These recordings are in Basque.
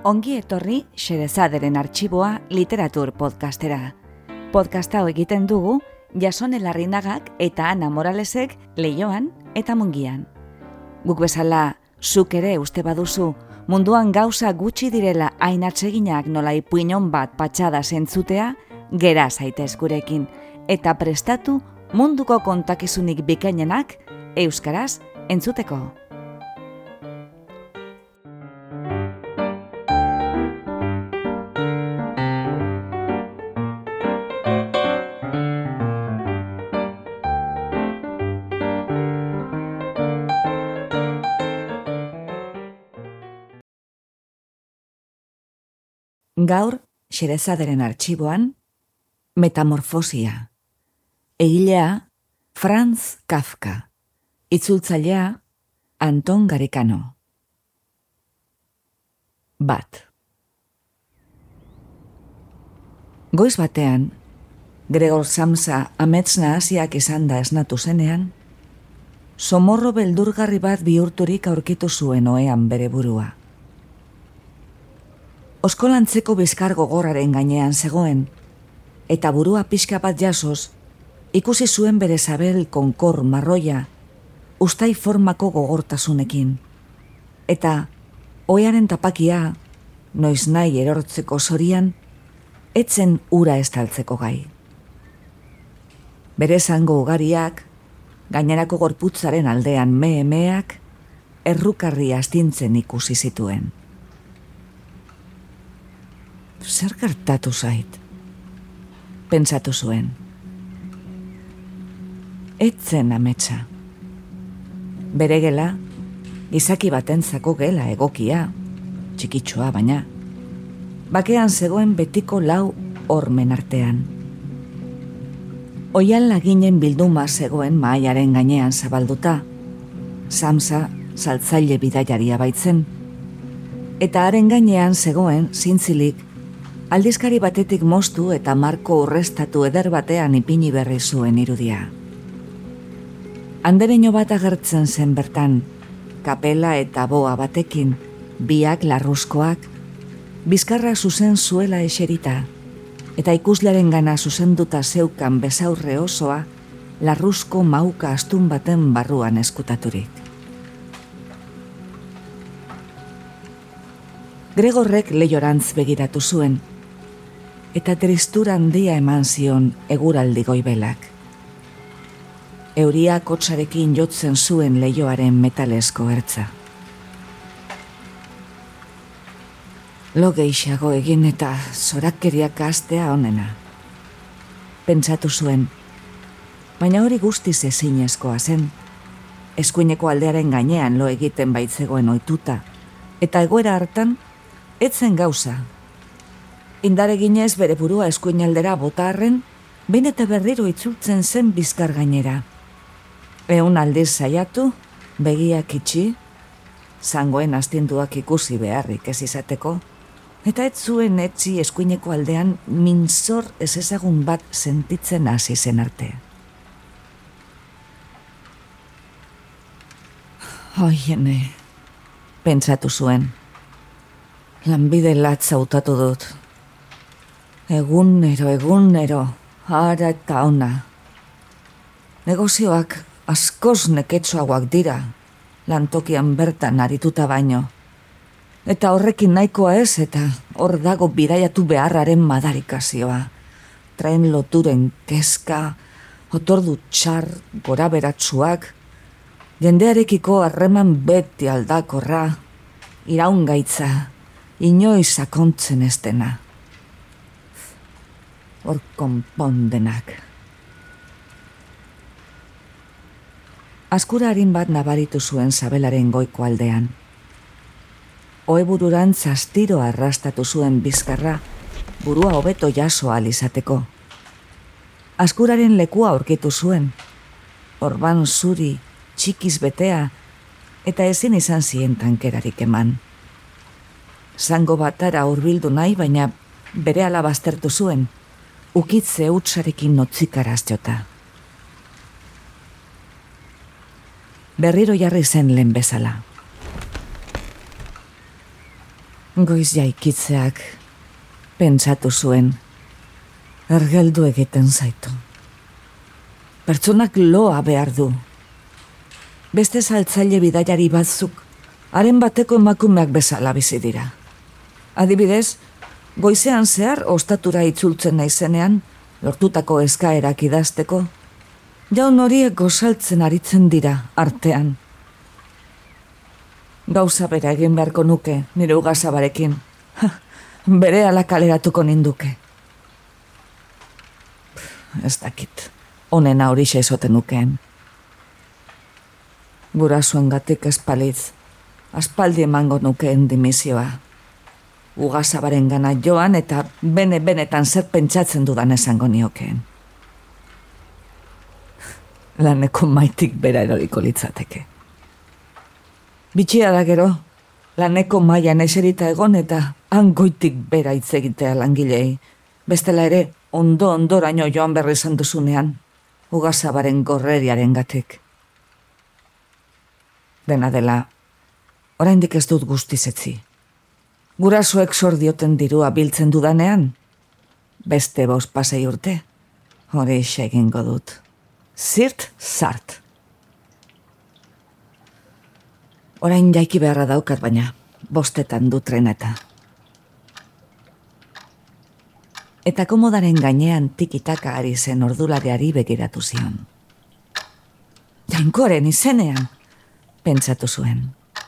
Ongi etorri Xerezaderen Artxiboa literatur podcastera. Podcast hau egiten dugu Jasone Larrinagak eta Ana Moralesek Leioan eta Mungian. Guk bezala, zuk ere uste baduzu, munduan gauza gutxi direla hain atseginak nola ipuinon bat patxada zentzutea, gera zaitez gurekin, eta prestatu munduko kontakizunik bikainenak euskaraz entzuteko. Gaur, Xerezaderen Artxiboan, Metamorfosia. Egilea, Franz Kafka. Itzultzailea, Anton Garikano. Bat. Goiz batean, Gregor Samsa amets nahasiak izan da esnatu zenean, somorro beldurgarri bat bihurturik aurkitu zuen ohean bere burua. Oskolantzeko bizkar gogorraren gainean zegoen, eta burua pixka bat jasoz, ikusi zuen bere sabel konkor marroia, ustai formako gogortasunekin. Eta, ohearen tapakia, noiz nahi erortzeko zorian, etzen ura estaltzeko gai. Bere zango ugariak, gainerako gorputzaren aldean mehemeak, errukarri astintzen ikusi zituen. Zer gertatu zait? Pentsatu zuen. Etzen ametsa. Bere gela, gizaki batentzako gela egokia, txikitsua baina. Bakean zegoen betiko lau hormen artean. Oian laginen bilduma zegoen mahaiaren gainean zabalduta, Samsa saltzaile bidaiaria baitzen, eta haren gainean zegoen zintzilik aldizkari batetik moztu eta marko urrestatu eder batean ipini berri zuen irudia. Andereño bat agertzen zen bertan, kapela eta boa batekin, biak larruzkoak, bizkarra zuzen zuela eserita, eta ikuslearen gana zuzenduta zeukan bezaurre osoa, larruzko mauka astun baten barruan eskutaturik. Gregorrek Leiorantz begiratu zuen, eta tristura handia eman zion eguraldi goibelak. Euria kotsarekin jotzen zuen leihoaren metalesko ertza. Lo gehixago egin eta zorakeriak hastea onena. Pentsatu zuen, baina hori guztiz ezinezkoa zen. Eskuineko aldearen gainean lo egiten baitzegoen ohituta, eta egoera hartan, etzen gauza. Indareginez bere burua eskuinaldera bota arren, behin eta berriro itzultzen zen bizkar gainera. Ehun aldiz saiatu, begiak itxi, zangoen astinduak ikusi beharrik ez izateko, eta ez zuen etzi eskuineko aldean mintzor ezezagun bat sentitzen hasi zen arte. Oiene, pentsatu zuen, lanbide latza hautatu dut. Egunero, ara eta ona. Negozioak askoz neketsuagoak dira, lantokian bertan arituta baino. Eta horrekin nahikoa ez, eta hor dago bidaiatu beharraren madarikazioa. Tren loturen kezka, otordu txar, gora beratsuak, jendearekiko harreman beti aldakorra, iraungaitza, inoiz sakontzen ez dena. Hor konpondenak. Azkura harin bat nabaritu zuen sabelaren goiko aldean. Ohebururantz astiro arrastatu zuen bizkarra, burua hobeto jaso ahal izateko. Azkuraren lekua aurkitu zuen, orban zuri, txikiz betea, eta ezin izan zien tankerarik eman. Zango batara hurbildu nahi, baina berehala baztertu zuen, ukitze hutsarekin notzikaraz jota. Berriro jarri zen lehen bezala. Goiz jaikitzeak pentsatu zuen, ergeldu egiten zaitu. Pertsonak loa behar du. Beste saltzaile bidaiari batzuk, haren bateko emakumeak bezala bizi dira. Adibidez, goizean zehar ostatura itzultzen naizenean, lortutako eskaerak idazteko, jaun horiek gozaltzen aritzen dira artean. Gauza bera egin beharko nuke nire ugazabarekin. Bere ala kaleratuko ninduke. Ez dakit, honena horixe ezoten nukeen. Gurasoengatik espalitz, aspaldi emango nukeen dimisioa. Ugazabaren gana joan eta benetan zer pentsatzen dudan esango niokeen. Laneko maitik bera eroriko litzateke. Bitxia da gero, laneko mailan eserita egon eta hangoitik bera hitz egitea langilei. Bestela ere, ondoraino joan berri izan duzunean, ugazabaren gorreriaren gatik. Dena dela, oraindik ez dut guztiz etzi. Gurasoek zor dioten dirua biltzen dudanean, beste 5 urte, hori egingo dut. Zirt, zart. Orain jaiki beharra daukat baina, 5 du treneta. Eta komodaren gainean tikitaka ari zen ordulareari begiratu zion. Jainkoren izenean, pentsatu zuen.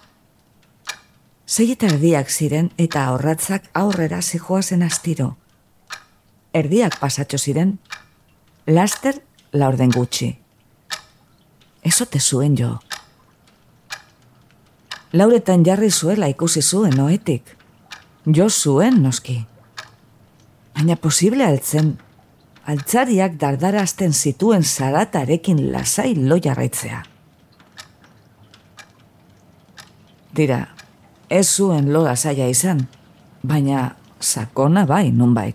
6:30 ziren eta ahorratzak aurrera zijoazen astiro. Erdiak pasatxo ziren, laster 4 gutxi. Ezote zuen jo. 4 jarri zuela ikusi zuen oetik. Jo zuen noski. Baina posible altzen, altzariak dardarazten zituen zaratarekin lasai lo jarraitzea. Dira, ez zuen lo lasaia izan, baina sakona bai nonbait.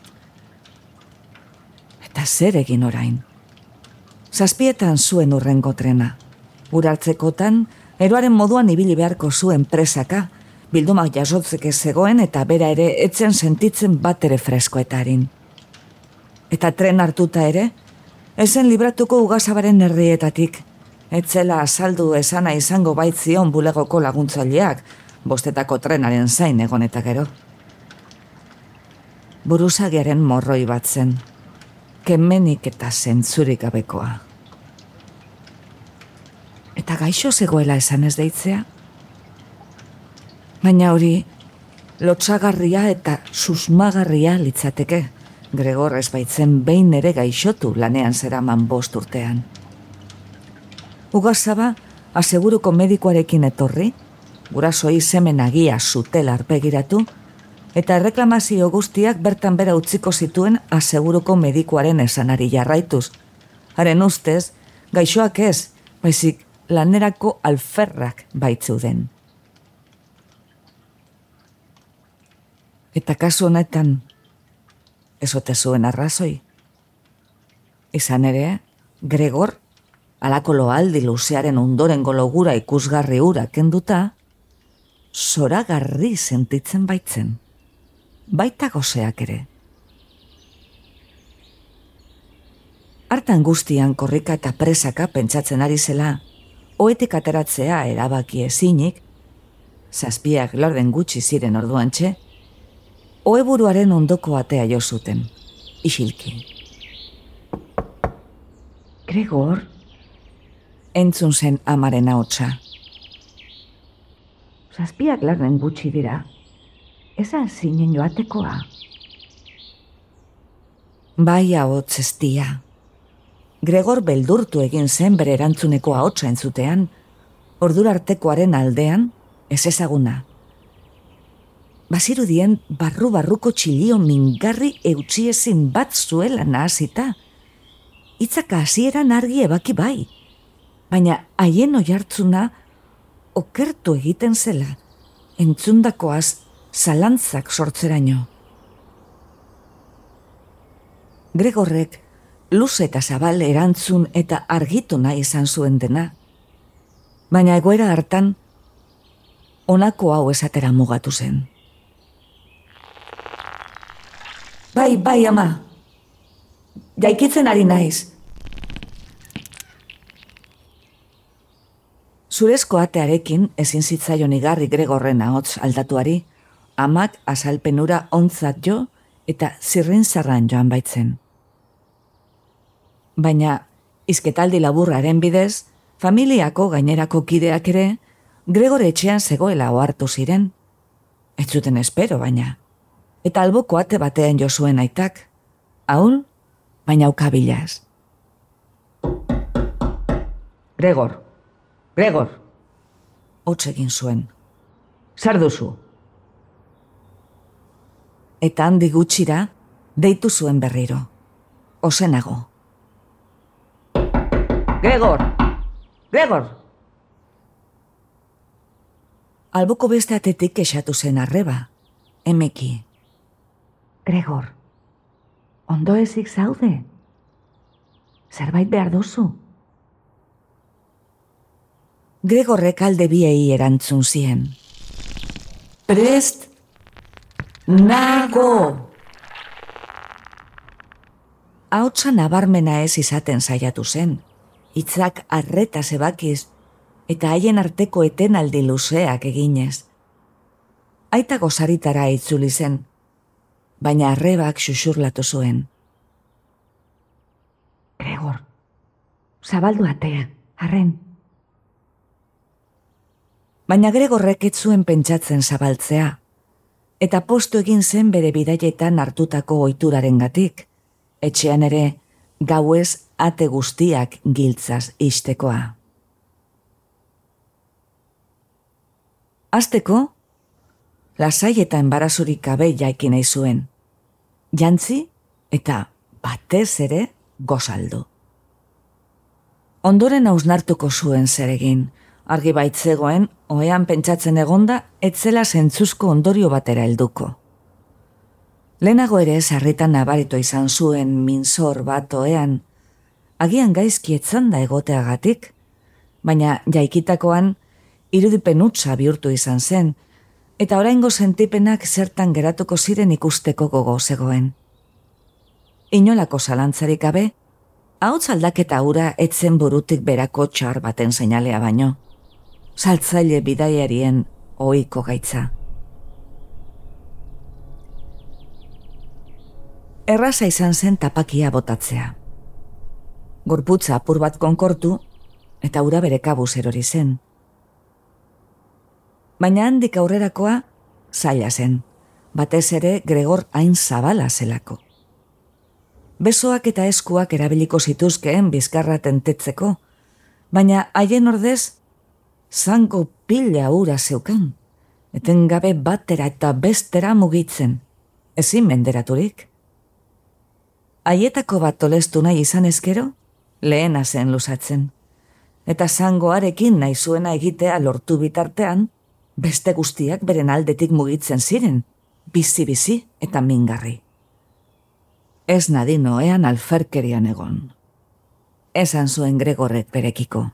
Eta zer egin orain? 7 zuen urrengo trena. Urartzekotan, eroaren moduan ibili beharko zuen presaka, bildumak jasotzeke zegoen eta bera ere etzen sentitzen bat ere freskoetarin. Eta tren hartuta ere, ezen libratuko ugazabaren herrietatik, etzela azaldu esana izango baitzion bulegoko laguntzaileak, 5 trenaren zain egon eta gero. Buruzagiaren morroi bat zen, kemenik eta zentzurik gabekoa. Eta gaixo zegoela esan ez deitzea? Baina hori, lotsagarria eta susmagarria litzateke, Gregor ez baitzen behin ere gaixotu lanean zeraman 5 urtean. Ugazaba, aseguruko medikuarekin etorri, gurasoi semen agia zutela arpegiratu, eta erreklamazio guztiak bertan bera utziko zituen aseguruko medikuaren esanari jarraituz. Haren ustez, gaixoak ez, baizik lanerako alferrak baitzeuden. Eta kasu honetan, ez ote zuen arrazoi. Izan ere, Gregor, alako loaldi luzearen ondorengo logura ikusgarri hura kenduta, zoragarri sentitzen baitzen. Baita gozeak ere. Hartan guztian korrika eta presaka pentsatzen ari zela, oetik ateratzea erabaki ezinik, 7 gutxi ziren orduantxe, oeburuaren ondoko atea jo zuten, isilki. Gregor, entzun zen amaren ahotsa. 7 gutxi dira, ezan zinen joatekoa. Bai ahotz eztia. Gregor beldurtu egin zen bere erantzuneko ahotsa entzutean, ordurartekoaren aldean, ez ezaguna. Bazirudien barru-barruko txilio mingarri eutxiezin bat zuela nahazita. Hitzaka hasieran argi ebaki bai, baina haien oihartzuna okertu egiten zela, entzundakoaz zalantzak sortzeraino. Gregorrek luze eta zabal erantzun eta argitu nahi izan zuen dena, baina egoera hartan honako hau esatera mugatu zen. Bai, ama. Jaikitzen ari naiz. Zurezko atearekin ezin zitzaion igarri Gregorren ahots aldatuari, amak azalpenura ontzat jo eta zirrin-zarran joan baitzen. Baina, izketaldi laburraren bidez, familiako gainerako kideak ere, Gregor etxean zegoela ohartu ziren. Ez zuten espero, baina. Eta alboko ate batean jo zuen aitak. Ahul, baina ukabilaz. Gregor! Hots egin zuen. Zer duzu? Eta handi gutxira, deitu zuen berriro. Ozenago. Gregor! Alboko beste atetik esatu zen arreba. Emeki. Gregor, ondo ezik zaude? Zerbait behar duzu? Gregorrek alde biei erantzun zien. Prest nago! Ahotsa nabarmena ez izaten saiatu zen. Hitzak arreta zebakiz eta haien arteko etenaldi luzeak eginez. Aita gozaritara itzuli zen, baina arrebak xuxurlatu zuen. Gregor, zabaldu atea, arren. Baina Gregorrek ez zuen pentsatzen zabaltzea, eta postu egin zen bere bidaietan hartutako ohiturarengatik, etxean ere gauez ate guztiak giltzaz istekoa. Hasteko, lasai eta enbarazurik gabe jaiki nahi zuen, jantzi eta batez ere gozaldu. Ondoren hausnartuko zuen zer egin, argi baitzegoen, ohean pentsatzen egonda, etzela zentzuzko ondorio batera helduko. Lehenago ere sarritan nabaritu izan zuen minzor bat ohean, agian gaizki etzanda egoteagatik, baina jaikitakoan irudipen hutsa bihurtu izan zen, eta oraingo sentipenak zertan geratuko ziren ikusteko gogo zegoen. Inolako zalantzarik gabe, ahots aldaketa hura etzen burutik berako txar baten seinalea baino. Saltzaile bidaiarien ohiko gaitza. Erraza izan zen tapakia botatzea. Gorputza apur bat konkortu eta ura bere kabuz erori zen. Baina handik aurrerakoa zaila zen, batez ere Gregor hain zabala zelako. Besoak eta eskuak erabiliko zituzkeen bizkarra tentetzeko, baina haien ordez zango pila ura zeukan, etengabe batera eta bestera mugitzen, ezin menderaturik. Haietako bat tolestu nahi izan ezkero, lehena zen luzatzen, eta zangoarekin nahi zuena egitea lortu bitartean, beste guztiak beren aldetik mugitzen ziren, bizi-bizi eta mingarri. Ez nadin ohean alferkerian egon. Esan zuen Gregorrek berekiko.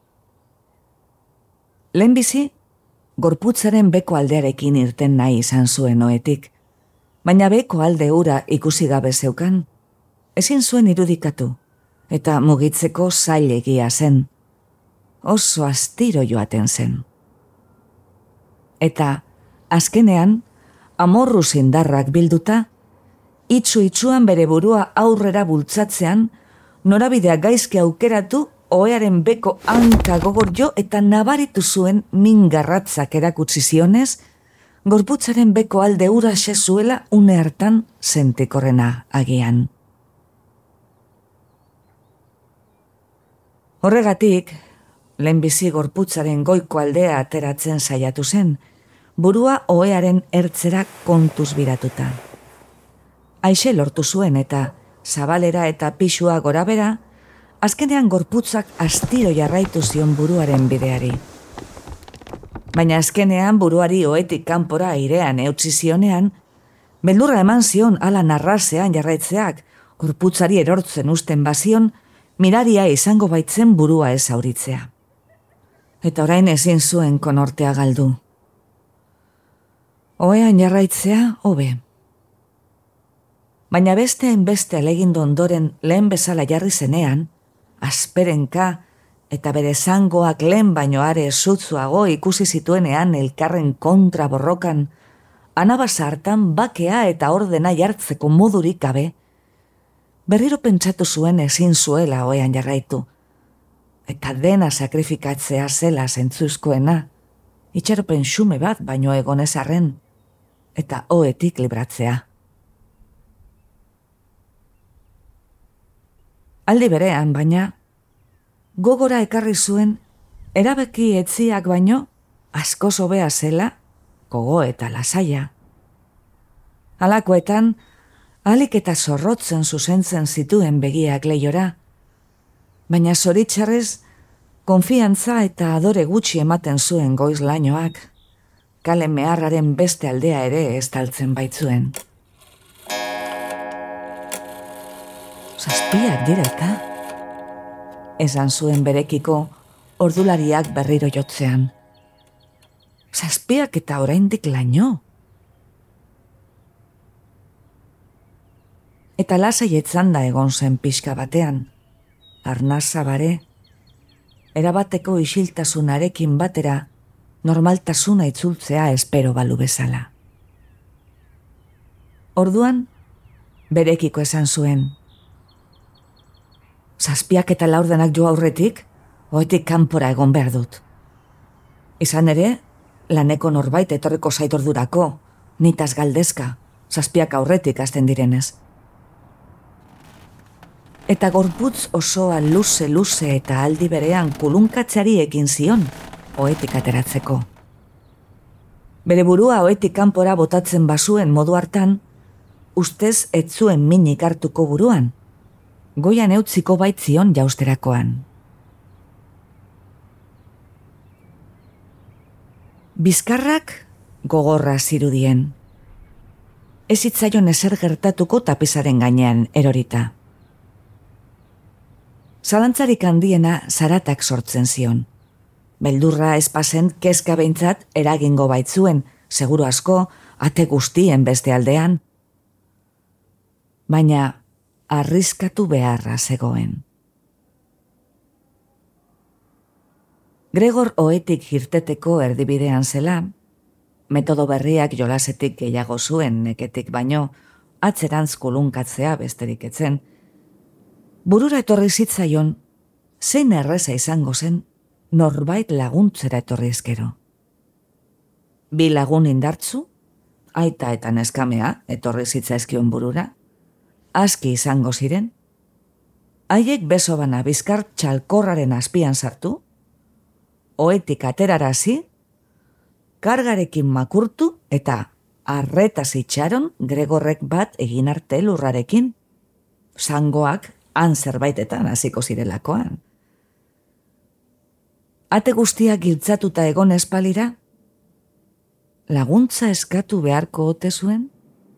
Lehenbizi, gorputzaren beko aldearekin irten nahi izan zuen ohetik, baina beko alde hura ikusi gabe zeukan, ezin zuen irudikatu, eta mugitzeko zailegia zen. Oso astiro joaten zen. Eta, azkenean, amorru zindarrak bilduta, itxu-itxuan bere burua aurrera bultzatzean, norabidea gaizki aukeratu, ohearen beko hanka gogor jo eta nabaritu zuen mingarratzak erakutsi zionez, gorputzaren beko alde hura zuela une hartan sentikorrena agian. Horregatik, lehenbizi gorputzaren goiko aldea ateratzen saiatu zen, burua ohearen ertzera kontuz biratuta. Aixe lortu zuen eta zabalera eta pixua gorabera, azkenean gorputzak astiro jarraitu zion buruaren bideari. Baina azkenean buruari ohetik kanpora airean eutsi zionean, beldurra eman zion ala narrazean jarraitzeak, gorputzari erortzen usten bazion, miraria izango baitzen burua ez auritzea. Eta orain ezin zuen konortea galdu. Ohean jarraitzea, hobe. Baina beste hainbeste alegindu ondoren lehen bezala jarri zenean, asperenka eta bere zangoak lehen baino are zutzuago ikusi zituenean elkarren kontra borrokan, anabasa hartan bakea eta ordena jartzeko modurik gabe, berriro pentsatu zuen ezin zuela ohean jarraitu, eta dena sakrifikatzea zela zentzuzkoena, itxaropen xume bat baino egonezarren, eta ohetik libratzea. Aldi berean, baina, gogora ekarri zuen, erabaki etziak baino, askoz hobea zela, gogo eta lasaia. Halakoetan, ahalik eta zorrotzen zuzentzen zituen begiak leiora, baina zoritxarrez, konfiantza eta adore gutxi ematen zuen goiz lainoak, kale meharraren beste aldea ere estaltzen baitzuen. Zazpiak dira eta, esan zuen berekiko ordulariak berriro jotzean. Zazpiak eta oraindik laino. Eta lasai etzanda egon zen pixka batean, arnasa bare, erabateko isiltasunarekin batera, normaltasuna itzultzea espero balu bezala. Orduan, berekiko esan zuen, zazpiak eta laurdenak jo aurretik, ohetik kanpora egon behar dut. Izan ere, laneko norbait etorriko zait ordurako, nitaz galdezka, zazpiak aurretik hasten direnez. Eta gorputz osoa luze eta aldi berean kulunkatzeari ekin zion, ohetik ateratzeko. Bere burua ohetik kanpora botatzen bazuen modu hartan, ustez ez zuen minik hartuko buruan, goian eutziko baitzion jausterakoan. Bizkarrak gogorra zirudien. Ez hitzaion ezer gertatuko tapizaren gainean erorita. Zalantzarik handiena zaratak sortzen zion. Beldurra espazen kezka behintzat eragingo baitzuen, seguru asko, ate guztien beste aldean. Baina arriskatu beharra zegoen. Gregor ohetik irteteko erdibidean zela, metodo berriak jolasetik gehiago zuen neketik baino, atzerantz kulunkatzea besterik etzen, burura etorri zitzaion, zein erreza izango zen, norbait laguntzera etorri ezkero. Bi lagun indartzu, aita eta neskamea etorri zitzaizkion burura, aski izango ziren, haiek beso bana bizkar txalkorraren azpian sartu, ohetik aterarazi, kargarekin makurtu eta arretaz itxaron Gregorrek bat egin arte lurrarekin, zangoak han zerbaitetan hasiko zirelakoan. Ate guztiak giltzatuta egon espalira, laguntza eskatu beharko ote zuen?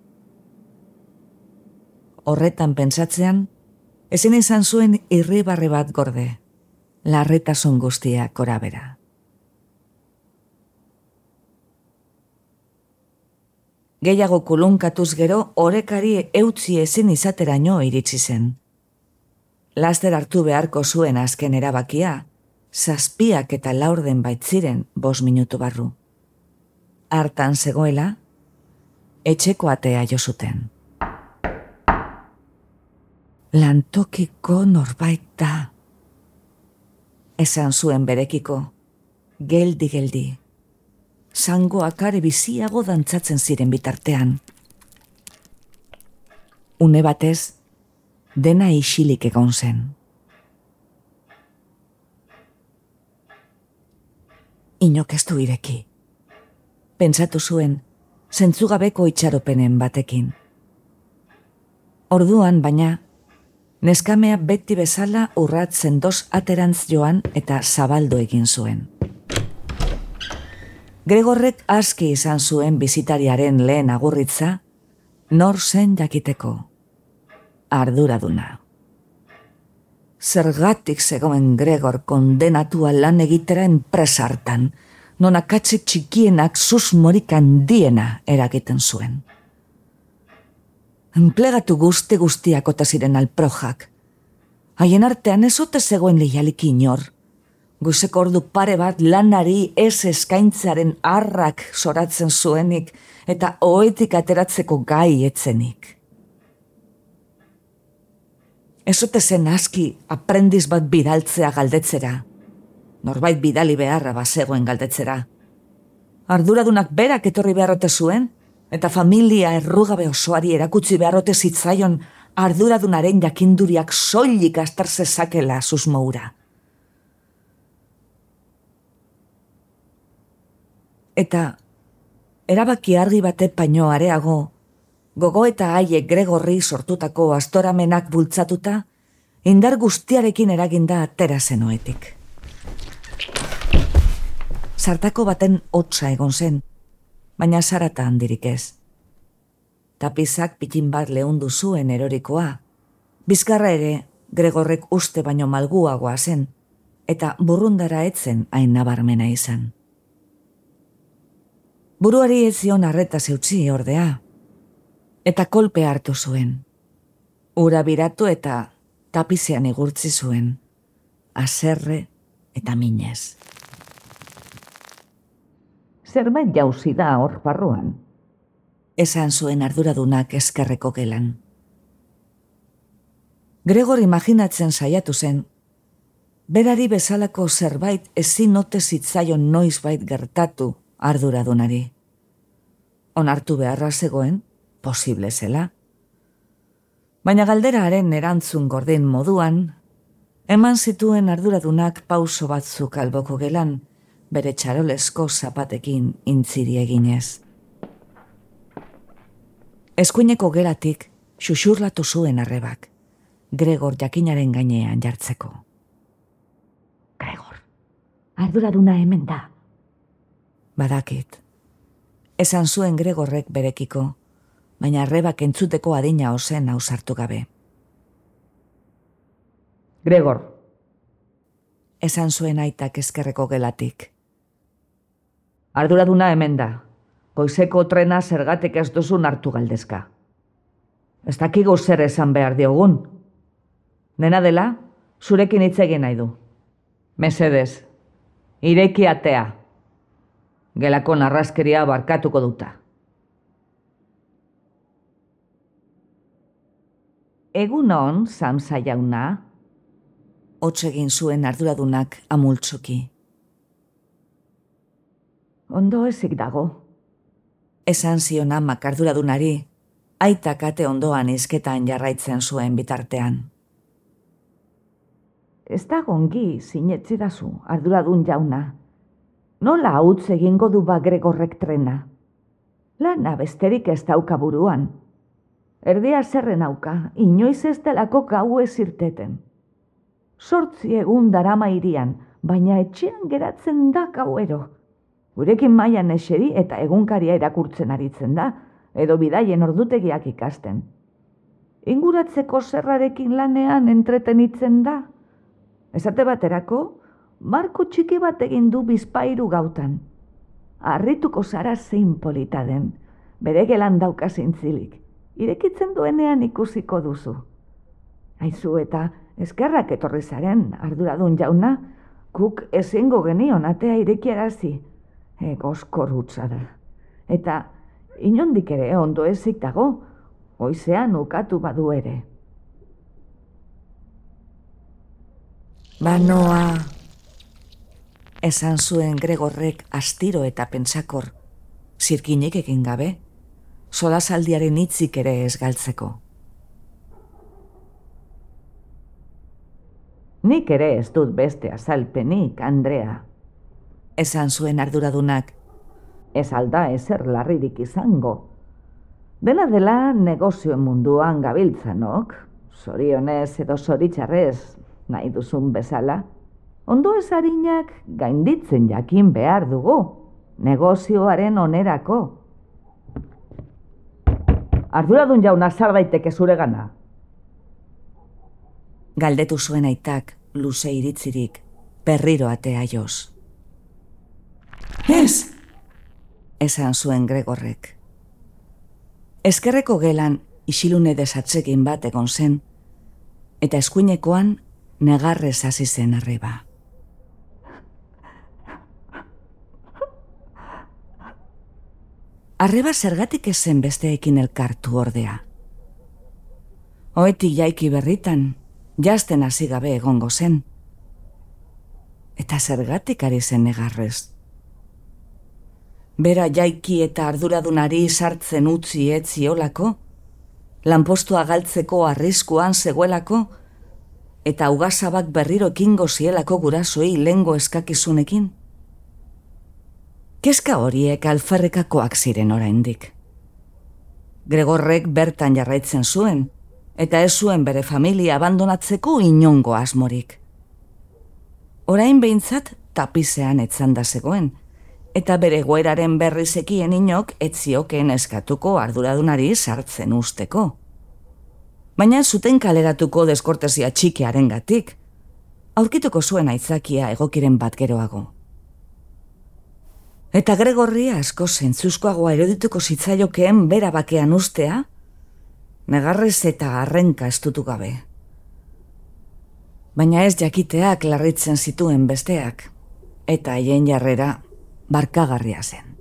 Horretan pentsatzean, ezin izan zuen irribarre bat gorde, larretasun guztiak gorabera. Gehiago kulunkatuz gero, orekari eutzi ezin izateraino iritsi zen. Laster hartu beharko zuen azken erabakia, zazpiak eta laurden baitziren 5 minutu barru. Hartan zegoela, etxeko atea jo zuten. Lantokiko norbait da, esan zuen berekiko, geldi. Zangoak are biziago dantzatzen ziren bitartean. Une batez, dena isilik egon zen. Inok ez du ireki. Pentsatu zuen, zentzugabeko itxaropenen batekin. Orduan, baina, neskamea beti bezala urratzen 2 aterantz joan eta zabaldu egin zuen. Gregorrek aski izan zuen bizitariaren lehen agurritza, nor zen jakiteko, arduraduna. Zergatik zegoen Gregor kondenatua lan egitera enpresa hartan, non akatse txikienak susmorik handiena eragiten zuen. Enplegatu guztiak ota ziren alprojak. Haien artean ez ote zegoen leialik inor. Goizeko ordu pare bat lanari ez eskaintzaren arrak soratzen zuenik eta ohetik ateratzeko gai etzenik. Ez ote zen aski aprendiz bat bidaltzea galdetzera. Norbait bidali beharra bazegoen galdetzera. Arduradunak berak etorri beharrote zuen, eta familia errugabe osoari erakutsi beharrote zitzaion arduradunaren jakinduriak soilik astar zezakela susmoura. Eta erabaki argi bate baino areago, gogo eta haiek Gregorri sortutako astoramenak bultzatuta, indar guztiarekin eraginda atera zenoetik. Sartako baten hotza egon zen, baina zarata handirik ez. Tapizak pitin bat leundu zuen erorikoa, bizkarra ere Gregorrek uste baino malguagoa zen, eta burrundara etzen hain nabarmena izan. Buruari ez zion arreta zeutzi ordea, eta kolpe hartu zuen. Ura biratu eta tapizean igurtzi zuen, haserre eta minez. Zerbait jauzi da hor barruan, esan zuen arduradunak ezkerreko gelan. Gregor imaginatzen saiatu zen, berari bezalako zerbait ezin ote zitzaion noizbait gertatu arduradunari. Onartu beharra zegoen, posible zela. Baina galderaren erantzun gordin moduan, eman zituen arduradunak pauso batzuk alboko gelan, bere txarolesko zapatekin intziri eginez. Eskuineko gelatik xuxurlatu zuen arrebak, Gregor jakinaren gainean jartzeko. Gregor, arduraduna hemen da. Badakit. Esan zuen Gregorrek berekiko, baina arrebak entzuteko adina ozen ausartu gabe. Gregor, esan zuen aitak ezkerreko gelatik. Arduraduna hemen da. Goizeko trena zergatik ez duzun hartu galdezka. Ez dakigu zer esan behar diogun. Dena dela, zurekin hitz egin nahi du. Mesedez, ireki atea. Gelako narraskeria barkatuko duta. Egunon, Samsa jauna, hots egin zuen arduradunak amultzuki. Ondo ezik dago, esan zion amak arduradunari, aitak ate ondoan izketan jarraitzen zuen bitartean. Ez dago ongi sinetzidazu, arduradun jauna. Nola hautz egingo du ba Gregorrek trena? Lana besterik ez dauka buruan. Erdia zerren auka, inoiz ez delako gau ez irteten. 8 egun darama irian, baina etxean geratzen da gauero. Gurekin mailan eseri eta egunkaria irakurtzen aritzen da, edo bidaien ordutegiak ikasten. Inguratzeko zerrarekin lanean entretenitzen da. Esate baterako, marko txiki bat egin du bizpairu gautan. Harrituko zara zein polita den, bere gelan dauka zintzilik. Irekitzen duenean ikusiko duzu. Aizu eta eskerrak etorri zaren, arduradun jauna, guk ezingo genion atea irekiarazi. Egoskor hutsa da. Eta inondik ere ondo ezik dago, goizean ukatu badu ere. Banoa, esan zuen Gregorrek astiro eta pentsakor, zirkinik egin gabe, solasaldiaren hitzik ere ez galtzeko. Nik ere ez dut beste azalpenik, Andrea, esan zuen arduradunak. Ez alda ezer larririk izango. Dena dela negozioen munduan gabiltzanok, zorionez edo zoritxarrez nahi duzun bezala, ondo ez harinak gainditzen jakin behar dugu, negozioaren onerako. Arduradun jauna zar daiteke zuregana. Galdetu zuen aitak luze iritzirik, berriro atea joz. Esan zuen Gregorrek. Ezkerreko gelan isilune desatsekin bat egon zen, eta eskuinekoan negarrez hasi zen Arreba. Arreba zergatik ez zen besteekin elkartu ordea. Ohetik jaiki berritan, jazten hasi gabe egongo zen. Eta zergatik ari zen negarrez. Bera jaiki eta arduradunari sartzen utzi etziolako, lanpostua galtzeko arriskuan zegoelako, eta ugasabak berriro ekingo zielako gurasoei lehengo eskakizunekin. Kezka horiek alferrikakoak ziren oraindik. Gregorrek bertan jarraitzen zuen, eta ez zuen bere familia abandonatzeko inongo asmorik. Orain behintzat tapizean etzanda zegoen, eta bere egoeraren berri zekien inok etzioken eskatuko arduradunari sartzen usteko. Baina zuten kaleratuko deskortesia txikiarengatik, aurkituko zuen aitzakia egokiren bat geroago. Eta Gregorri asko zentzuzkoagoa erudituko zitzaiokeen bera bakean ustea, negarrez eta arrenka estutu gabe. Baina ez jakiteak larritzen zituen besteak, eta haien jarrera barkagarria zen.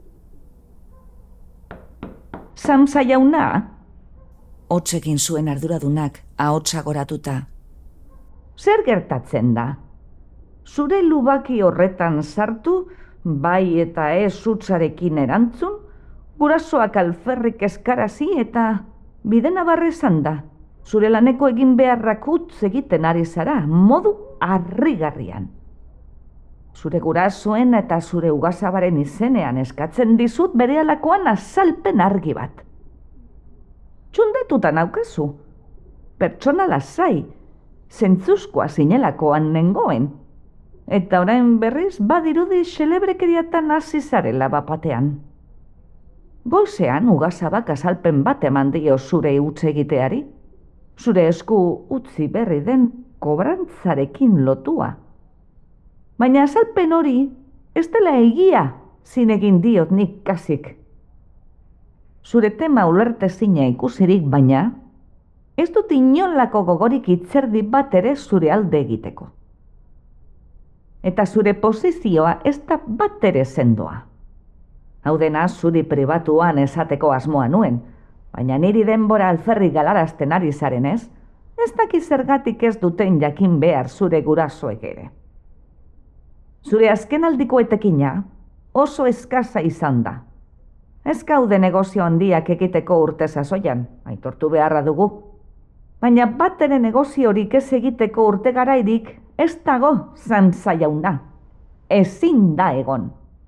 Samsa jauna? Hotzekin zuen arduradunak ahotsa goratuta. Zer gertatzen da? Zure lubaki horretan sartu, bai eta ez utzarekin erantzun, gurasoak alferrik eskarazi eta bidena barrezan da. Zure laneko egin beharrak utz egiten ari zara, modu harrigarrian. Zure gurasoen eta zure ugasabaren izenean eskatzen dizut berehalakoan azalpen argi bat. Txundetuta naukazu. Pertsona lasai, zentzuzkoa zinelakoan nengoen. Eta orain berriz badirudi xelebrekeriatan hasi zarela bapatean. Goizean ugasabak azalpen bat eman dio zure utz egiteari. Zure esku utzi berri den kobrantzarekin lotua. Baina azalpen hori ez dela egia zinegin diot nik kasik. Zure tema ulertezina ikusirik baina, ez dut inolako gogorik hitzerdi bat ere zure alde egiteko. Eta zure posizioa ez da bat ere sendoa. Hau dena zuri pribatuan esateko asmoa nuen, baina niri denbora alferri galarazten ari zarenez, ez daki zergatik ez duten jakin behar zure gurasoek ere. Zure azkenaldiko etekina oso eskasa izan da. Ez gaude negozio handiak egiteko urte sasoian, aitortu beharra dugu. Baina bat ere negoziorik ez egiteko urte garairik ez dago, Samsa jauna. Ezin da egon.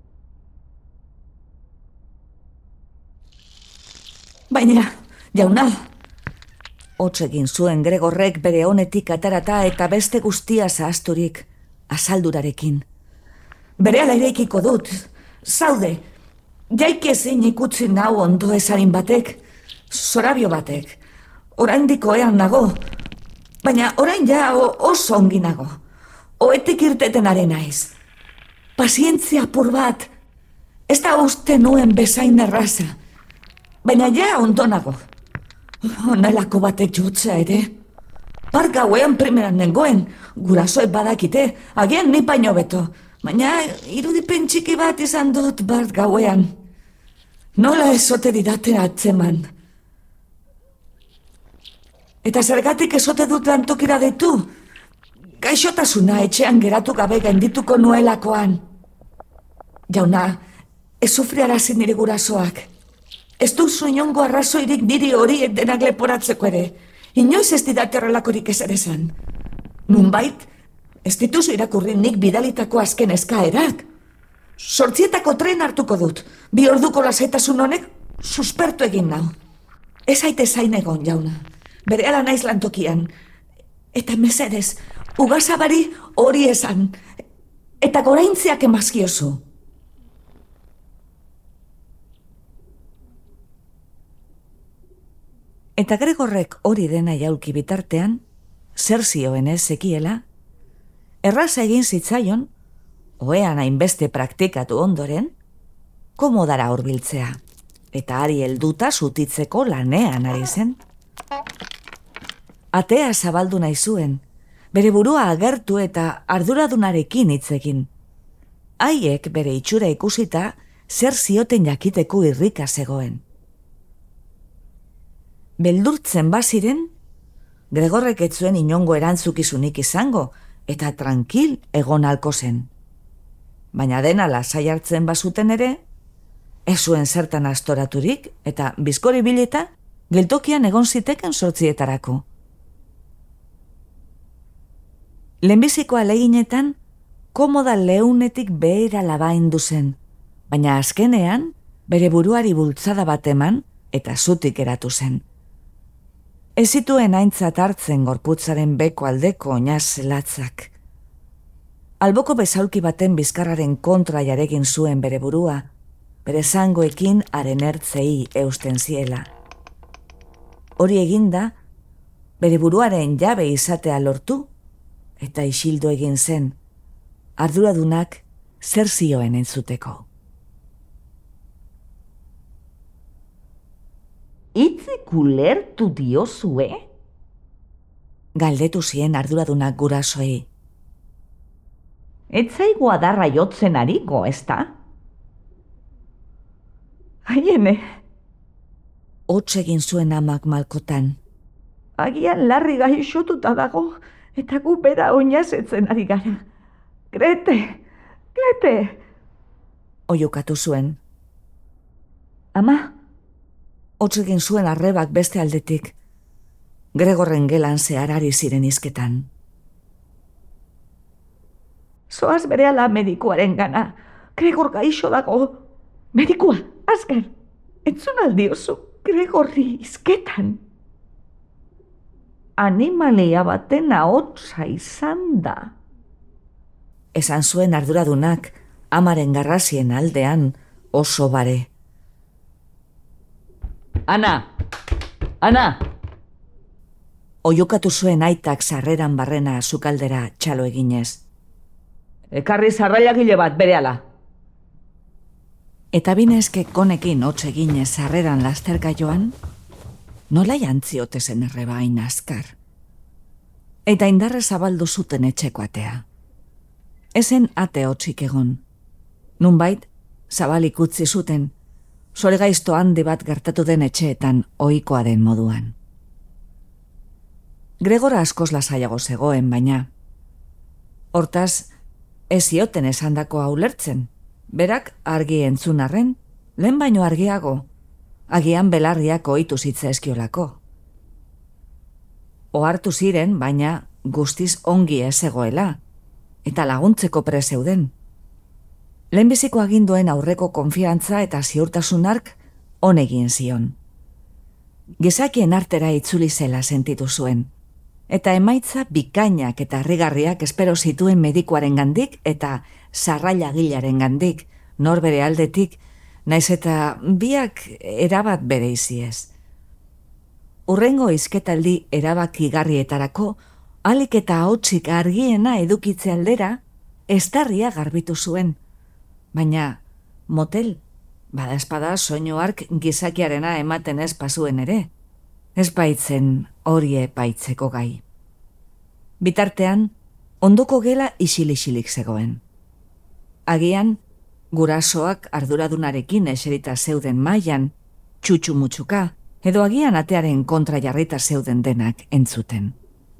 Baina, jauna, hots egin zuen Gregorrek bere onetik atarata eta beste guztia zahazturik, azaldurarekin. Berehala irekiko dut, zaude, jaik ezin ikutzi nau ondo ezarin batek, zorabio batek, oraindik ohean nago, baina orain ja oso ongi nago, ohetik irteten ari naiz. Pazientzia apur bat, ez da uste nuen bezain erraza, baina ja ondo nago. Onelako batek jotzea ere. Bar gauean primeran nengoen, gurasoek badakite, agian ni baino beto, baina irudipen txiki bat izan dut bar gauean. Nola ezote didate atzeman. Eta zergatik ezote dut lantokira ditu? Gaixotasuna etxean geratu gabe gaindituko nuelakoan. Jauna, ez sufriarazi nire gurasoak. Ez duzu inongo arrazoirik niri horiek denak leporatzeko ere. Inoiz ez didate horrelakorik ezer esan. Nunbait, ez dituzu irakurri nik bidalitako azken eskaerak. 8:00 tren hartuko dut. 2 orduko lasaitasun honek suspertu egin nau. Ez aite zain egon, jauna. Berehala naiz lantokian. Eta mesedez, ugasabari hori esan. Eta goraintziak emazkiozu. Eta Gregorrek hori dena jaulki bitartean, zer zioen ez zekiela, erraza egin zitzaion, ohean hainbeste praktikatu ondoren, komodara hurbiltzea, eta ari helduta zutitzeko lanean ari zen. Atea zabaldu nahi zuen, bere burua agertu eta arduradunarekin hitz egin. Haiek bere itxura ikusita zer zioten jakiteko irrika zegoen. Beldurtzen baziren, Gregorrek ez zuen inongo erantzukizunik izango eta tranquil egon halko zen. Baina dena lasai hartzen bazuten ere, ez zuen zertan astoraturik eta bizkori bileta geltokian egon ziteken 8:00. Lehenbiziko aleginetan, komoda leunetik behera labaindu zen, baina azkenean bere buruari bultzada bat eman eta zutik eratu zen. Ez zituen aintzat hartzen gorputzaren beko aldeko oinaz latzak. Alboko bezaulki baten bizkarraren kontra jaregin zuen bere burua, bere zangoekin haren ertzei eusten ziela. Hori eginda, bere buruaren jabe izatea lortu, eta isildu egin zen, arduradunak zer zioen entzuteko. Itzik ulertu diozue? Galdetu zien arduradunak gurasoei. Ez zaigu adarra jotzen ariko, ezta? Haiene. Hots egin zuen amak malkotan. Agian larri gaixotuta dago, eta gu bera oinazetzen ari gara. Grete! Oiukatu zuen. Ama? Hots egin zuen arrebak beste aldetik. Gregorren gelan zehar ari ziren hizketan. Zoaz berehala medikuaren gana. Gregor gaixo dago. Medikua, azkar. Entzun aldiozu, Gregorri hizketan. Animalia baten ahotsa izan da. Esan zuen arduradunak, amaren garrasien aldean oso bare. Ana! Oiukatu zuen aitak sarreran barrena sukaldera txalo eginez. Ekarri zarrailagile bat berehala. Eta binezke konekin hotz eginez sarreran lasterka joan, nola jantziote zen erreba hain azkar. Eta indarre zabaldu zuten etxeko atea. Ezen ate hotzik egon. Nunbait, zabalik utzi zuten, zoregaizto handi bat gertatu den etxeetan ohikoa den moduan. Gregor askoz lasaiago zegoen, baina. Hortaz, ez zioten esandakoa ulertzen. Berak argi entzun arren, lehen baino argiago, agian belarriak ohitu zitzaizkiolako. Ohartu ziren, baina guztiz ongi ez egoela, eta laguntzeko prezeuden. Lehenbiziko aginduen aurreko konfiantza eta ziurtasun hark honegin zion. Gizakien artera itzuli zela sentitu zuen, eta emaitza bikainak eta harrigarriak espero zituen medikuaren gandik eta sarrailagilaren gandik, norbere aldetik, naiz eta biak erabat bere iziez. Urrengo hizketaldi erabakigarrietarako, alik eta ahotsik argiena edukitze aldera, eztarria garbitu zuen. Baina, motel, badaezpada soinu hark gizakiarena ematen ez pasuen ere. Ez baitzen hori epaitzeko gai. Bitartean, ondoko gela isil-isilik zegoen. Agian, gurasoak arduradunarekin eserita zeuden mailan, txutxu-mutxuka, edo agian atearen kontra jarrita zeuden denak entzuten.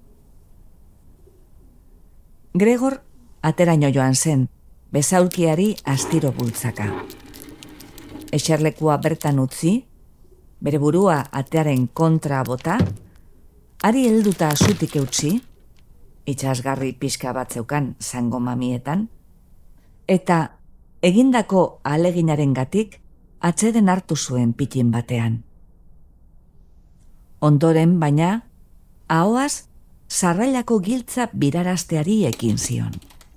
Gregor ateraino joan zen, bezaulkiari astiro bultzaka. Eserlekua bertan utzi, bere burua atearen kontra bota, ari helduta zutik eutsi, itxasgarri pixka bat zeukan zango mamietan, eta egindako ahaleginarengatik atseden hartu zuen pitin batean. Ondoren, baina, ahoaz, sarrailako giltza birarazteari ekin zion.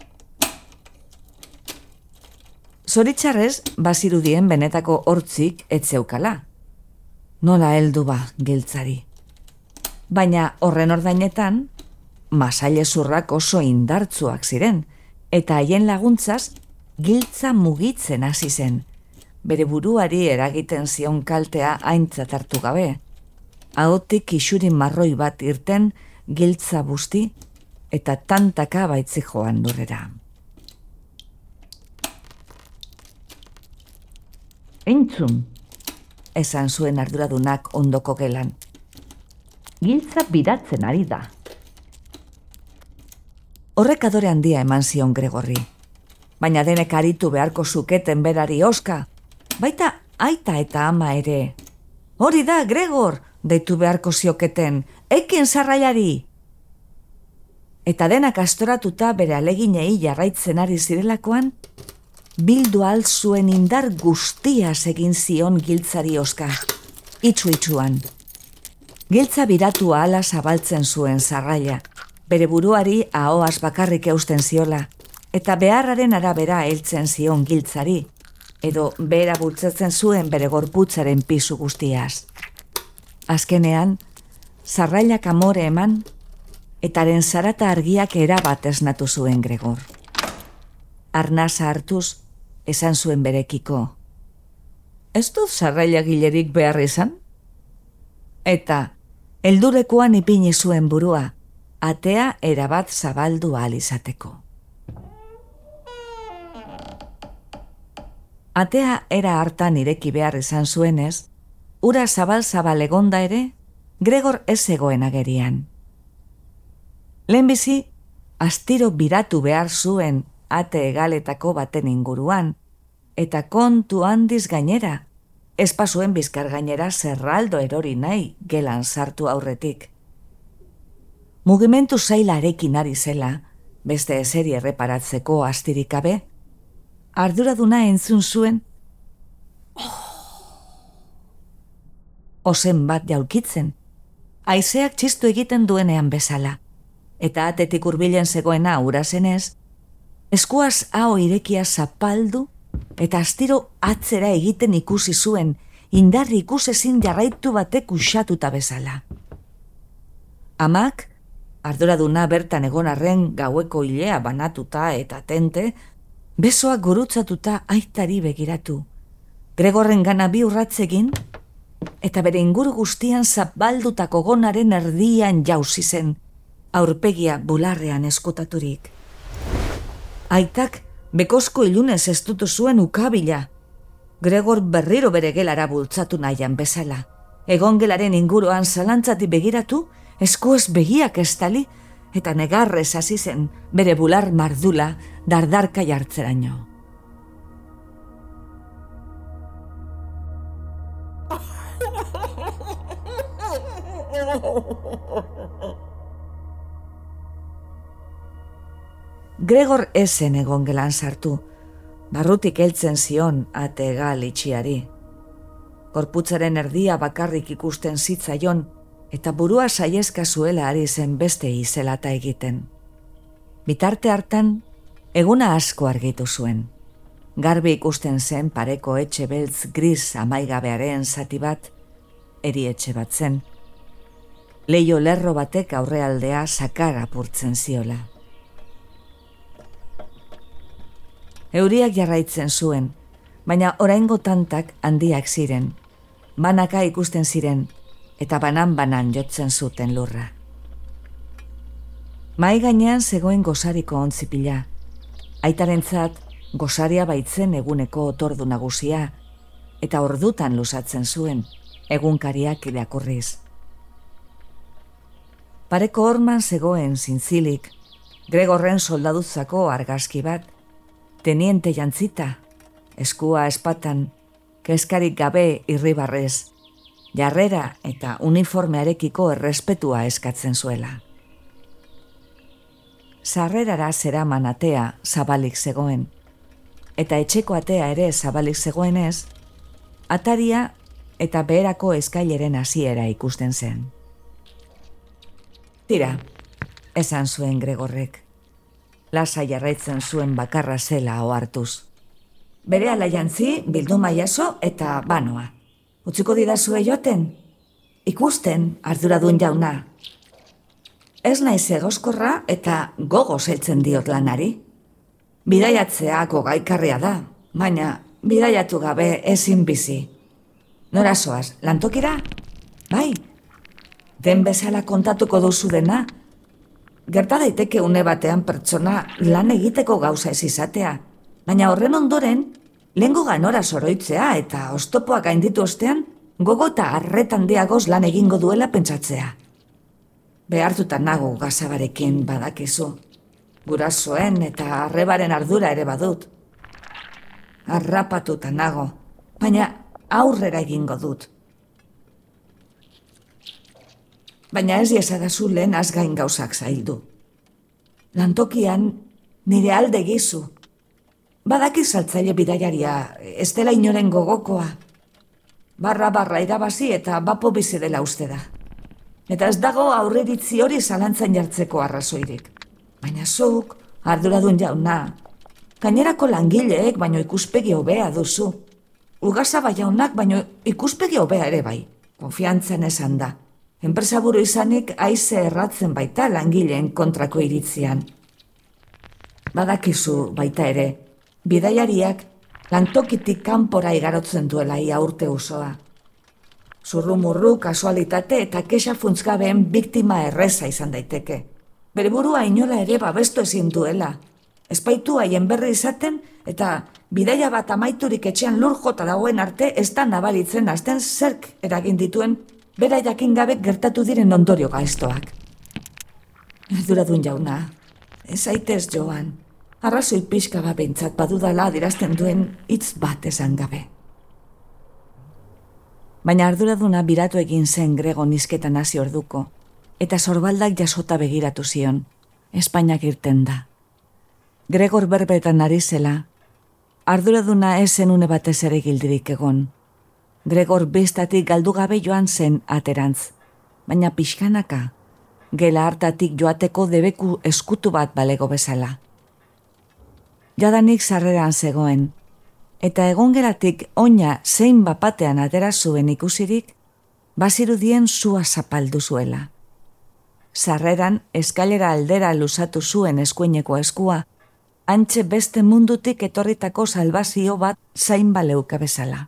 Zoritxarrez, bazirudien benetako hortzik ez zeukala. Nola heldu ba giltzari. Baina horren ordainetan, masaile zurrak oso indartzuak ziren, eta haien laguntzaz, giltza mugitzen hasi zen, bere buruari eragiten zion kaltea aintzat hartu gabe. ahotik isurin marroi bat irten giltza busti eta tantaka baitzi joan lurrera. Entzun, esan zuen arduradunak ondoko gelan. Giltza biratzen ari da. Horrek adore handia eman zion Gregorri. Baina denek aritu beharko zuketen berari oska. Baita aita eta ama ere. Hori da, Gregor, deitu beharko zioketen. Ekin sarrailari! Eta denak astoratuta bere aleginei jarraitzen ari zirelakoan, bildu zuen indar guztiaz egin zion giltzari oska. Itxu-itxuan. Giltza biratu ahala zabaltzen zuen sarraila, bere buruari ahoaz bakarrik eusten ziola, eta beharraren arabera heltzen zion giltzari, edo behera bultzatzen zuen bere gorputzaren pisu guztiaz. Azkenean, sarrailak amore eman, eta haren zarata argiak erabat esnatu zuen Gregor. Arnasa hartuz, esan zuen berekiko. Ez dut sarrailagilerik behar izan? Eta, heldurekoan ipini zuen burua, atea erabat zabaldu ahal izateko. Atea era hartan ireki behar izan zuenez, ura zabal-zabal egonda ere, Gregor ez zegoen agerian. Lehenbizi, astiro biratu behar zuen ate egaletako baten inguruan, eta kontu handiz gainera, espazuen bizkar gainera zerraldo erori nahi gelan sartu aurretik. Mugimentu zailarekin ari zela, beste eseri erreparatzeko astirik gabe, arduraduna entzun zuen ozen bat jaulkitzen, haizeak txistu egiten duenean bezala, eta atetik hurbilen zegoena ura zenez, eskuaz hau irekia zapaldu eta astiro atzera egiten ikusi zuen, indarri ikusezin jarraitu batek usatuta bezala. Amak, arduraduna bertan egon arren gaueko ilea banatuta eta tente, besoak gurutzatuta aitari begiratu. Gregorren gana bi urratzegin, eta bere inguru guztian zapaldutako gonaren erdian jauzi zen, aurpegia bularrean eskutaturik. Aitak bekozko ilunez estutu zuen ukabila. Gregor berriro bere gelara bultzatu nahian bezala. Egon gelaren inguruan zalantzati begiratu, eskuez begiak estali, eta negarrez hasi zen bere bular mardula dardarka jartzeraino. Gregor ezen egon gelan sartu, barrutik heltzen zion ate egal itxiari. Gorputzaren erdia bakarrik ikusten zitzaion, eta burua saiezka zuela ari zen beste izelata egiten. Bitarte hartan, eguna asko argitu zuen. Garbi ikusten zen pareko etxe beltz gris amaigabearen zati bat, erietxe bat zen. Leio lerro batek aurrealdea sakar apurtzen ziola. Euriak jarraitzen zuen, baina oraingo tantak handiak ziren, banaka ikusten ziren, eta banan-banan jotzen zuten lurra. Mahai gainean zegoen gozariko ontzipila, aitarentzat gozaria baitzen eguneko otordu nagusia, eta ordutan luzatzen zuen, egunkariak irakurriz. Pareko horman zegoen zintzilik, Gregorren soldaduzako argazki bat, teniente jantzita, eskua espatan, keskarik gabe irribarrez, jarrera eta uniformearekiko errespetua eskatzen zuela. Sarrerara zeraman atea zabalik zegoen, eta etxeko atea ere zabalik zegoenez, ataria eta beherako eskaileren hasiera ikusten zen. Tira, esan zuen Gregorrek. Lasa jarraitzen zuen bakarra zela ohartuz. Berehala jantzi, bilduma jaso eta banoa. Utziko didazue joaten? Ikusten, arduradun jauna. Ez naiz egoskorra eta gogoz heltzen diot lanari. Bidaiatzea gogaikarria da, baina bidaiatu gabe ezin bizi. Nora zoaz, lantokira? Bai, Den bezala kontatuko duzu dena? Gerta daiteke une batean pertsona lan egiteko gauza ez izatea, baina horren ondoren, lehengo ganora soroitzea eta oztopoak gainditu ostean, gogo eta arretan diagoz lan egingo duela pentsatzea. Behartuta nago gazabarekin badakizu. Gurasoen eta arrebaren ardura ere badut. Harrapatuta nago, baina aurrera egingo dut. Baina ez iezadazu lehen azgain gauzak zaildu. Lantokian nire alde gizu. Badakiz saltzaile bidaiaria, ez dela inoren gogokoa. Barra irabazi eta bapo bizi dela uste da. Eta ez dago aurreritzi hori zalantzan jartzeko arrazoirik. Baina zuk, arduradun jauna, gainerako langileek baino ikuspegi hobea duzu. Ugazaba jaunak baino ikuspegi hobea ere bai. Konfiantzan esan da. Enpresaburu izanik haize erratzen baita langileen kontrako iritzian. Badakizu baita ere, bidaiariak lantokitik kanpora igarotzen duela ia urte osoa. Zurrumurru, kasualitate eta kexa funtzgabeen biktima erreza izan daiteke. Bere burua inola ere babestu ezin duela. Espaitu haien berri izaten eta bidaia bat amaiturik etxean lur jota dagoen arte ez da nabaritzen azten zerk eragin dituen bera jakin gabe gertatu diren ondorio gaiztoak. Arduradun jauna, ez zaitez joan, arrazoi pixka bat behintzat badudala adierazten duen hitz bat esan gabe. Baina arduraduna biratu egin zen Grego nizketan hasi orduko, eta sorbaldak jasota begiratu zion, Espainiak irten da. Gregor berbetan ari zela, arduraduna ez zen une batez ere gildirik egon. Gregor biztatik galdu gabe joan zen aterantz, baina pixkanaka, gela hartatik joateko debeku eskutu bat balego bezala. Jadanik sarreran zegoen, eta egongeratik oina zein bapatean atera zuen ikusirik, bazirudien sua zapaldu zuela. Sarreran eskailera aldera luzatu zuen eskuineko eskua, antxe beste mundutik etorritako salbazio bat zain baleuka bezala.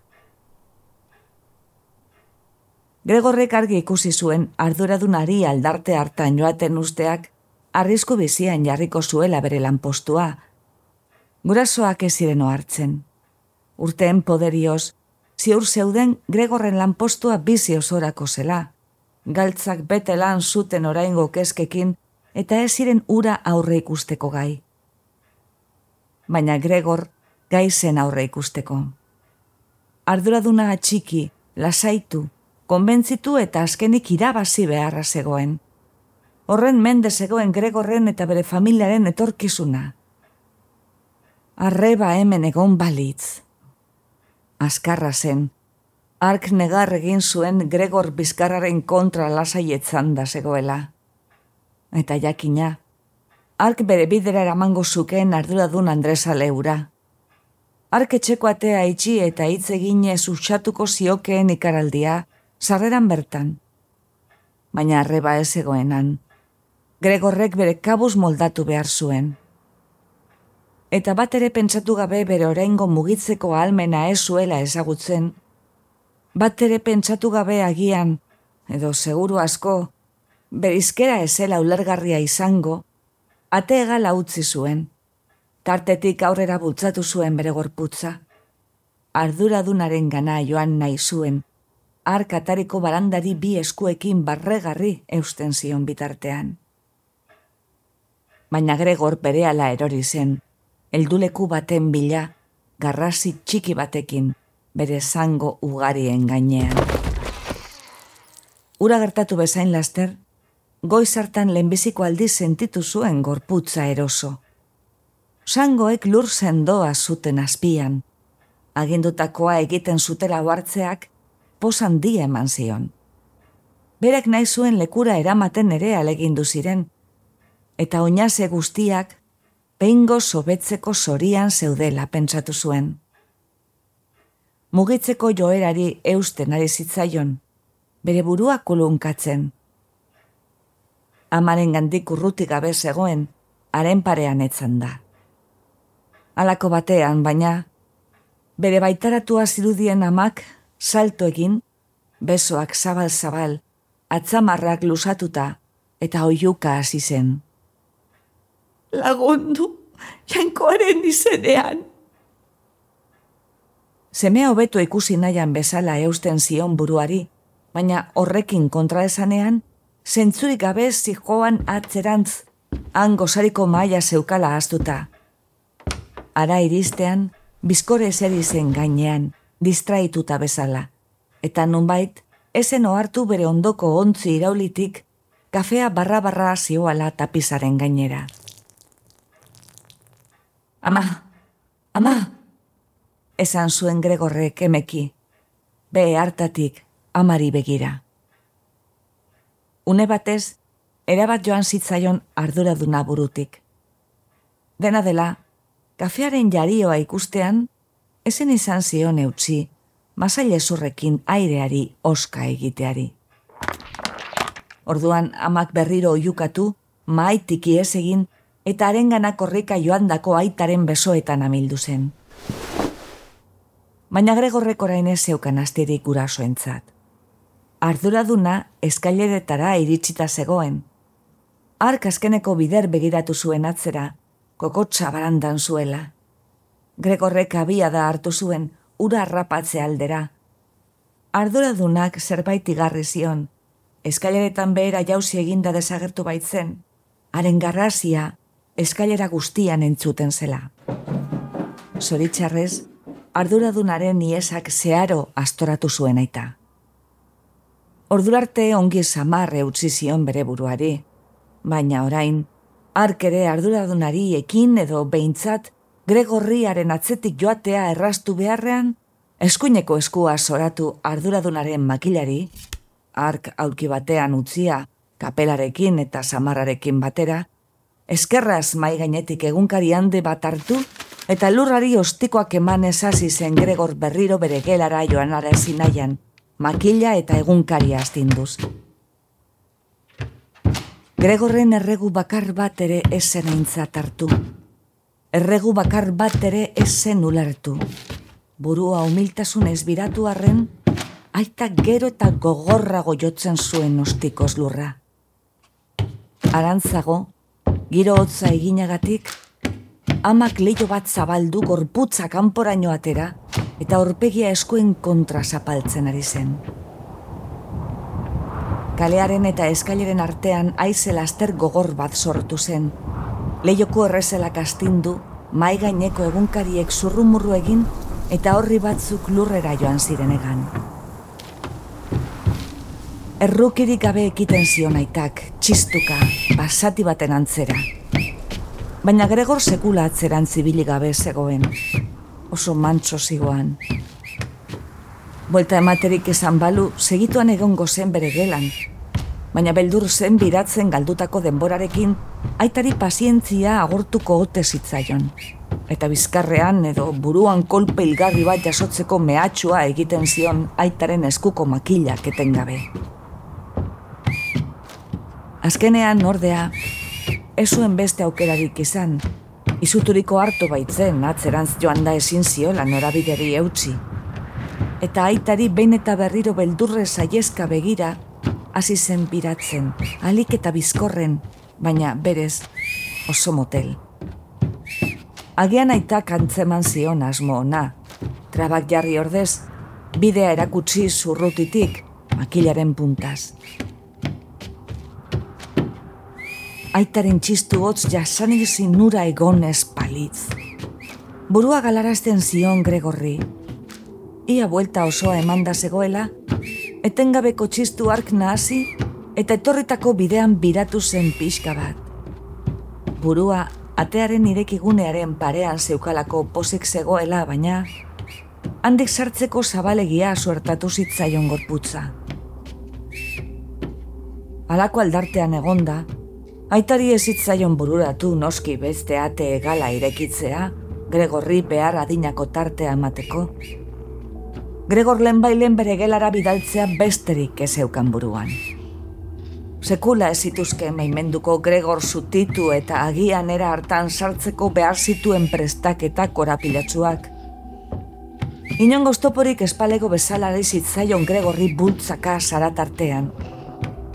Gregorrek argi ikusi zuen arduradunari aldarte hartan joaten usteak arrisku bizian jarriko zuela bere lanpostua. Gurasoak ez ziren ohartzen. Urteen poderioz, ziur zeuden Gregorren lanpostua bizi osorako zela. Galtzak bete lan zuten oraingo kezkekin eta ez ziren ura aurre ikusteko gai. Baina Gregor gai zen aurre ikusteko. Arduraduna atxiki, lasaitu, konbentzitu eta azkenik irabazi beharra zegoen. Horren mende zegoen Gregorren eta bere familiaren etorkizuna. Arreba hemen egon balitz. Azkarra zen. Hark negar egin zuen Gregor bizkarraren kontra lasaietzan da zegoela. Eta jakina, hark bere bidera eramango zukeen arduradun Andresa leura. Hark etxeko atea itxi eta hitz eginez usatuko ziokeen ikaraldia, sarreran bertan. Baina arreba ez egoenan. Gregorrek bere kabuz moldatu behar zuen. Eta bat ere pentsatu gabe bere oraingo mugitzeko ahalmena ez zuela ezagutzen. Bat ere pentsatu gabe agian, edo seguru asko, berizkera ezela ulergarria izango, ate egala utzi zuen. Tartetik aurrera bultzatu zuen bere gorputza. Arduradunaren gana joan nahi zuen, hark atariko barandari bi eskuekin barregarri eusten zion bitartean. Baina Gregor berehala erori zen, helduleku baten bila, garrasi txiki batekin, bere zango ugarien gainean. Ura gertatu bezain laster, goiz hartan lehenbiziko aldiz sentitu zuen gorputza eroso. Zangoek lur sendoa zuten azpian, agindutakoa egiten zutela ohartzeak, poz handia eman zion. Berak nahi zuen lekura eramaten ere alegindu ziren, eta oinaze guztiak behingo sobetzeko zorian zeudela pentsatu zuen. Mugitzeko joerari eusten ari zitzaion, bere burua kulunkatzen. Amaren gandik urrutik gabe zegoen, haren parean etzan da. Halako batean, baina, bere baitaratua zirudien amak salto egin, besoak zabal-zabal, atzamarrak lusatuta eta oihuka hasi zen. Lagundu, Jainkoaren izenean. Semea hobeto ikusi nahian bezala eusten zion buruari, baina horrekin kontraesanean, zentzurik gabe zijoan atzerantz, han gozariko maila zeukala ahaztuta. Ara iristean, bizkore eseri zen gainean, distraituta bezala, eta nunbait, esen ohartu bere ondoko ontzi iraulitik, kafea barra-barra zioala tapizaren gainera. Ama, esan zuen Gregorrek emeki, behe hartatik amari begira. Une batez, erabat joan zitzaion arduraduna burutik. Dena dela, kafearen jarioa ikustean, esen izan zion eutsi, masailezurrekin aireari oska egiteari. Orduan amak berriro oiukatu, mahaitik ihes egin, eta harengana korrika joandako aitaren besoetan amildu zen. Baina Gregorrek orain ez zeukan astirik gurasoentzat. Arduraduna eskaileretara iritsita zegoen. Hark azkeneko bider begiratu zuen atzera, kokotsa barandan zuela. Gregorrek abiada hartu zuen ura harrapatze aldera. Arduradunak zerbait igarri zion, eskaileretan behera jauzi eginda desagertu baitzen, haren garrasia eskailera guztian entzuten zela. Zoritxarrez, arduradunaren iesak zeharo astoratu zuen aita. Ordurarte ongi samarre utzi zion bere buruari, baina orain, hark ere arduradunari ekin edo behintzat Gregorriaren atzetik joatea erraztu beharrean, eskuineko eskua zoratu arduradunaren makilari, hark aurki batean utzia, kapelarekin eta samarrarekin batera, eskerraz mai gainetik egunkari hande bat hartu, eta lurrari ostikoak eman hasi zen Gregor berriro bere gelara joanara ezin nahian, makila eta egunkaria astinduz. Gregorren erregu bakar bat ere ez zen aintzat hartu. Erregu bakar bat ere ez zen ulertu. Burua humiltasunez biratu arren, aita gero eta gogorrago jotzen zuen ostikoz lurra. Arantzago, giro hotza eginagatik, amak leiho bat zabaldu gorputza kanporaino atera eta aurpegia eskuen kontra zapaltzen ari zen. Kalearen eta eskaileren artean haize laster gogor bat sortu zen. Lehioko errezelak astindu, mai gaineko egunkariek zurrumurru egin eta horri batzuk lurrera joan zirenegan. Errukirik gabe ekiten zion aitak, txistuka, basati baten antzera. Baina Gregor sekula atzeran zibili gabe zegoen, oso mantso zigoan. Buelta ematerik esan balu, segituan egongo zen bere gelan, baina beldur zen biratzen galdutako denborarekin, aitari pazientzia agortuko ote zitzaion, eta bizkarrean edo buruan kolpe hilgarri bat jasotzeko mehatxua egiten zion aitaren eskuko makilak etengabe. Azkenean, ordea, ez zuen beste aukerarik izan, izuturiko hartu baitzen atzerantz joan da ezin ziola norabideri eutsi. Eta aitari behin eta berriro beldurre saieska begira, hasi zen biratzen, alik eta bizkorren, baina berez oso motel. Agian aitak antzeman zion asmo ona, trabak jarri ordez, bidea erakutsi zurrutitik, makilaren puntaz. Aitaren txistu hotz jasanezin nura egon espalitz. Burua galarazten zion Gregorri. Ia buelta osoa emanda zegoela, etengabeko txistu hark nahasi eta etorritako bidean biratu zen pixka bat. Burua atearen irekigunearen parean zeukalako pozik zegoela, baina handik sartzeko zabalegia suertatu zitzaion gorputza. Halako aldartean egonda, aitari ez zitzaion bururatu noski beste ate egala irekitzea, Gregorri behar adinako tartea emateko. Gregor lehenbailen bere gelara bidaltzea besterik ez eukan buruan. Sekula ez zituzke maimenduko Gregor zutitu eta agian era hartan sartzeko behar zituen prestaketa korapilatsuak. Inongo oztoporik espalego bezalari zitzaion Gregorri bultzaka zaratartean,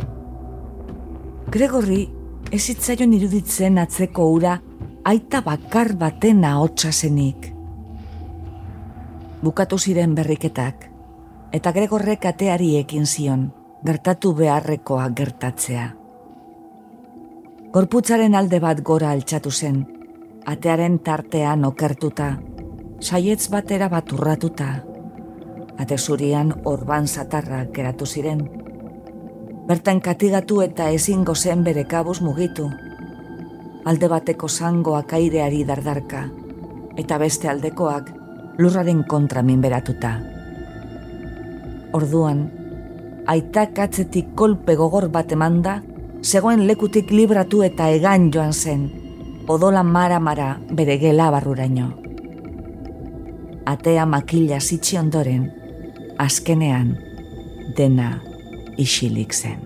Gregorri ez zitzaion iruditzen atzeko ura aita bakar baten ahotsa zenik. Bukatu ziren berriketak, eta Gregorrek ateari ekin zion, gertatu beharrekoa gertatzea. Gorputzaren alde bat gora altxatu zen, atearen tartean okertuta, saietz batera bat urratuta. Ate zurian orban zatarrak geratu ziren. Bertan katigatu eta ezingo zen bere kabuz mugitu. Alde bateko zangoak aireari dardarka, eta beste aldekoak lurraren kontra minberatuta. Orduan, aitak atzetik kolpe gogor bat emanda, zegoen lekutik libratu eta egan joan zen, odola mara-mara bere gela barruraino. Atea makila zitsi ondoren, azkenean dena isilik zen.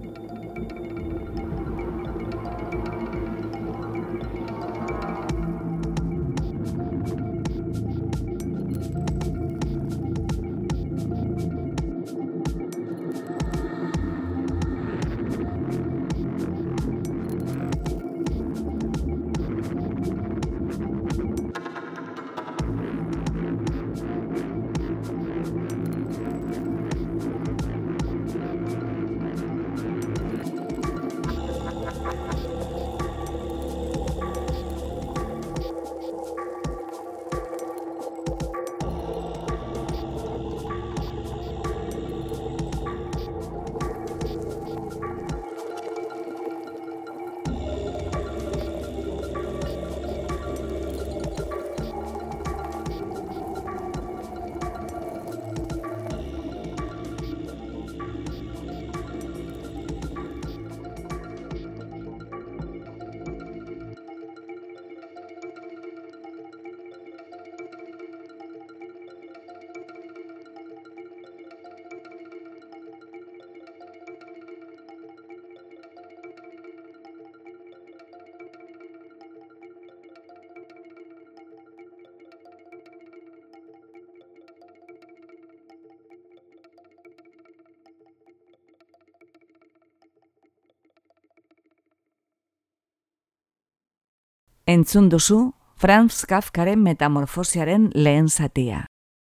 Entzun duzu Franz Kafkaren metamorfosiaren lehen zatia.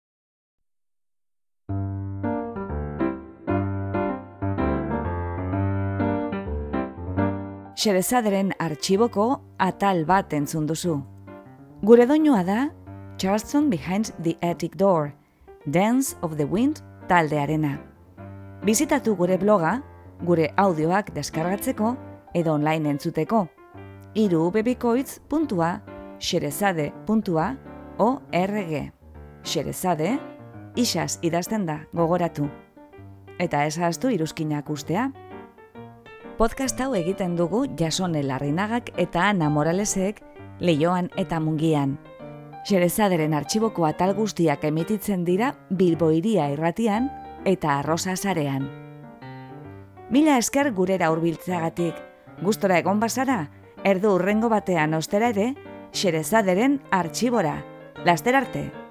Xerezaderen artxiboko atal bat entzun duzu. Gure doinua da Charleston Behind the Attic Door, Dance of the Wind taldearena. Bizitatu gure bloga, gure audioak deskargatzeko edo online entzuteko. irubebikoitz.xerezade.org. Xerezade, isaz idazten da, gogoratu. Eta ez ahaztu iruzkinak ustea. Podcast hau egiten dugu Jasone Larrinagak eta Ana Moralesek Leioan eta Mungian. Xerezaderen artxiboko atal guztiak emititzen dira Bilbo Hiria irratian eta Arrosa sarean. Mila esker gurera hurbiltzeagatik. Gustora egon bazara, erdu hurrengo batean ostera ere, Xerezaderen artxibora. Laster arte!